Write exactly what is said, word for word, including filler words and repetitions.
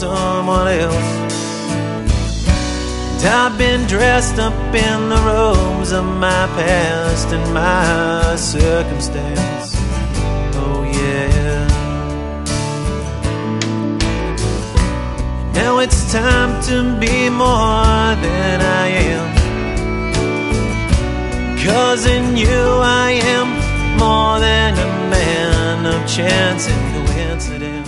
someone else. And I've been dressed up in the robes of my past and my circumstance. Oh yeah. Now it's time to be more than I am, 'cause in you I am more than a man of chance and coincidence.